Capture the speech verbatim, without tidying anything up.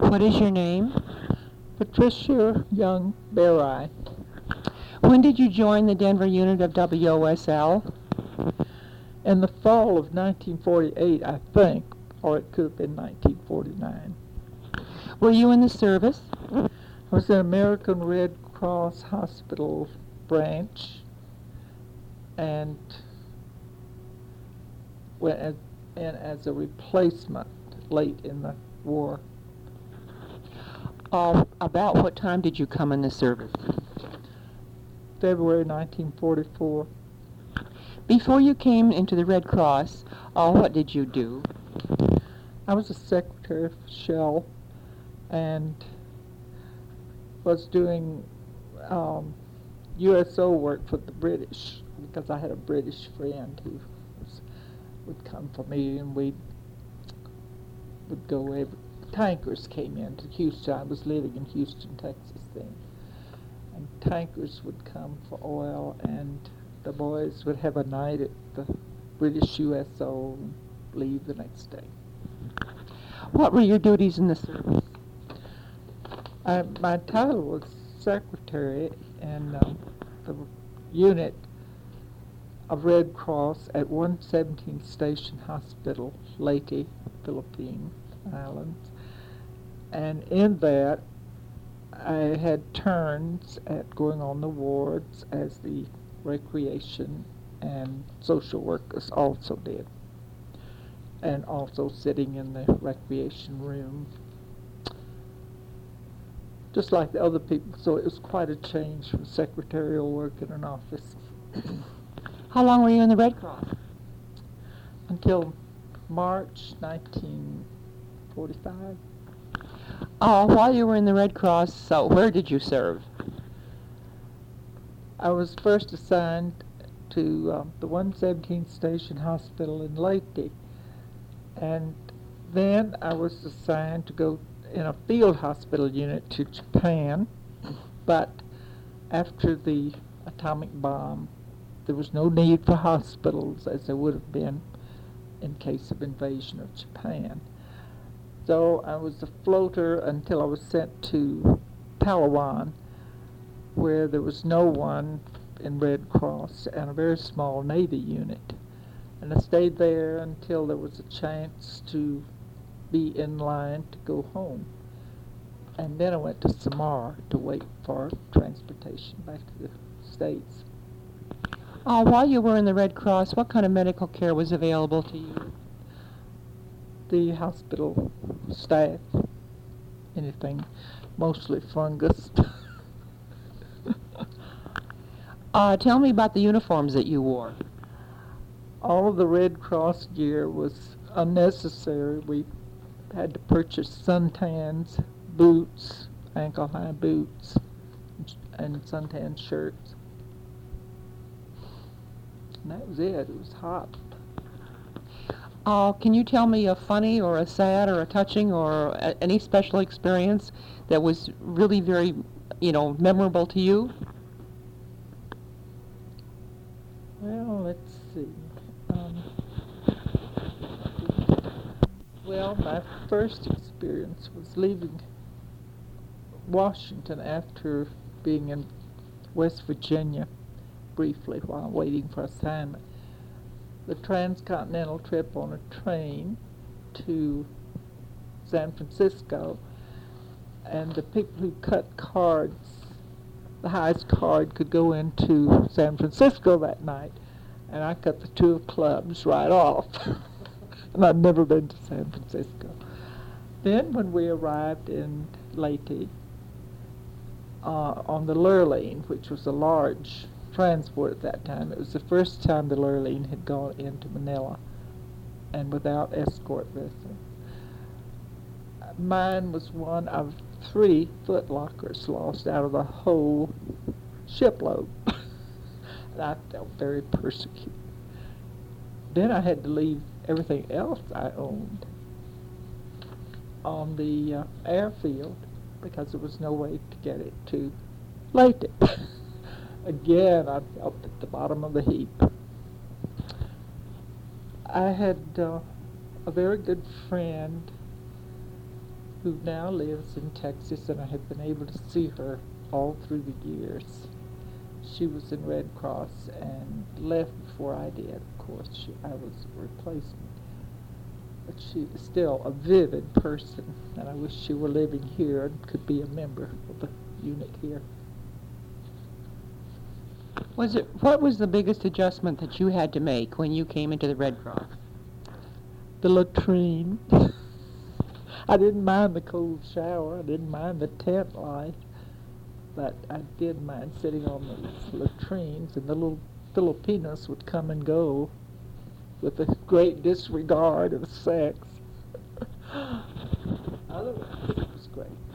What is your name? Patricia Young Berry. When did you join the Denver unit of W O S L? In the fall of nineteen forty-eight, I think, or it could have been nineteen forty-nine. Were you in the service? I was in American Red Cross Hospital branch, and went as, in as a replacement late in the war. Uh, about what time did you come in the service? February nineteen forty-four. Before you came into the Red Cross, uh, what did you do? I was a secretary for Shell and was doing um, U S O work for the British, because I had a British friend who was, would come for me, and we would go every, tankers came into Houston. I was living in Houston, Texas then, and tankers would come for oil, and the boys would have a night at the British U S O and leave the next day. What were your duties in the service? I, my title was secretary in uh, the unit of Red Cross at one seventeenth Station Hospital, Leyte, Philippine Islands. And in that, I had turns at going on the wards, as the recreation and social workers also did, and also sitting in the recreation room, just like the other people. So it was quite a change from secretarial work in an office. How long were you in the Red Cross? Until March nineteen forty-five. Uh, while you were in the Red Cross, so where did you serve? I was first assigned to um, the one seventeenth Station Hospital in Leyte, and then I was assigned to go in a field hospital unit to Japan, but after the atomic bomb, there was no need for hospitals as there would have been in case of invasion of Japan. So I was a floater until I was sent to Palawan, where there was no one in Red Cross and a very small Navy unit. And I stayed there until there was a chance to be in line to go home. And then I went to Samar to wait for transportation back to the States. Uh, while you were in the Red Cross, what kind of medical care was available to you? The hospital staff, anything, mostly fungus. uh, tell me about the uniforms that you wore. All of the Red Cross gear was unnecessary. We had to purchase suntans, boots, ankle-high boots, and suntan shirts. And that was it. It was hot. Uh, can you tell me a funny or a sad or a touching or a, any special experience that was really very, you know, memorable to you? Well, let's see. Um, well, my first experience was leaving Washington after being in West Virginia briefly while waiting for assignment. The transcontinental trip on a train to San Francisco, and the people who cut cards, the highest card could go into San Francisco that night, and I cut the two of clubs right off. And I'd never been to San Francisco. Then when we arrived in Leyte, uh, on the Lurleen, which was a large transport at that time. It was the first time the Lurleen had gone into Manila, and without escort vessel. Mine was one of three foot lockers lost out of the whole shipload. And I felt very persecuted. Then I had to leave everything else I owned on the uh, airfield because there was no way to get it to Leyte. Again, I felt at the bottom of the heap. I had uh, a very good friend who now lives in Texas, and I have been able to see her all through the years. She was in Red Cross and left before I did, of course. She, I was a replacement. But she is still a vivid person, and I wish she were living here and could be a member of the unit here. Was it, what was the biggest adjustment that you had to make when you came into the Red Cross? The latrine. I didn't mind the cold shower. I didn't mind the tent life. But I did mind sitting on those latrines, and the little Filipinos would come and go with a great disregard of sex. Otherwise, it was great.